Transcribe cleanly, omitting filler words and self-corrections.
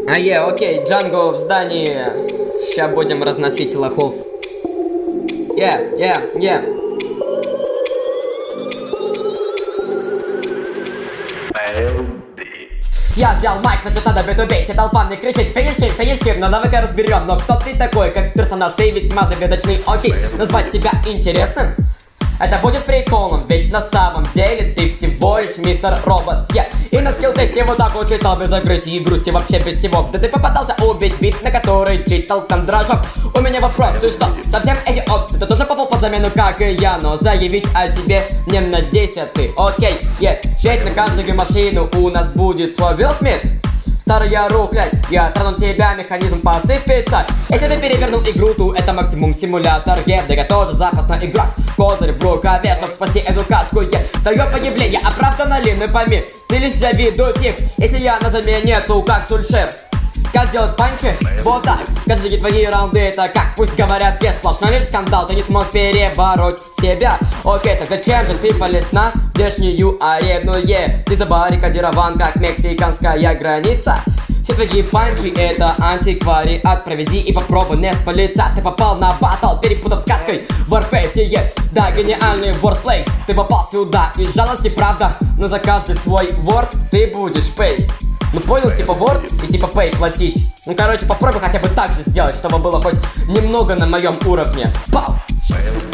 Окей, Джанго в здании. Сейчас будем разносить лохов. Я взял майк, значит надо бит убить, и толпа мне кричит: финишки, но давай-ка разберем. Но кто ты такой, как персонаж, ты весьма загадочный. Окей, назвать тебя интересным? Это будет приколом, ведь на самом деле ты всего лишь мистер робот. И на скилл-тесте вот так вот читал без агрессии и грусти, вообще без всего. Да ты попытался убить бит, на который читал кондрашок. У меня вопрос, ты что, совсем идиот? Ты тоже попал под замену, как и я, но заявить о себе не надейся ты. Окей, ведь на каждую машину у нас будет свой Уилл Смит. Старая рухлядь, я трону тебя, механизм посыпется. Если ты перевернул игру, то это максимум симулятор. Да я тоже запасной игрок, козырь в рукаве, чтоб спасти эту катку. Твое появление оправдано ли? Ну пойми, ты лишь для виду тип. Если я на замене, то как сульшер. Как делать панчи? Вот так. Каждые твои раунды это как? Пусть говорят, без сплошной лишь скандал. Ты не смог перебороть себя. Окей, так зачем же ты полез на внешнюю арену? Ты забаррикадирован, как мексиканская граница. Все твои панчи это антиквариат. Провези и попробуй не спалиться. Ты попал на батл, перепутав с каткой в Warface. Да, гениальный wordplay. Ты попал сюда из жалости, правда. Но за каждый свой ворд ты будешь пей. Ну понял, типа ворд и типа пей платить. Ну короче, попробуй хотя бы так же сделать, чтобы было хоть немного на моем уровне. Пау!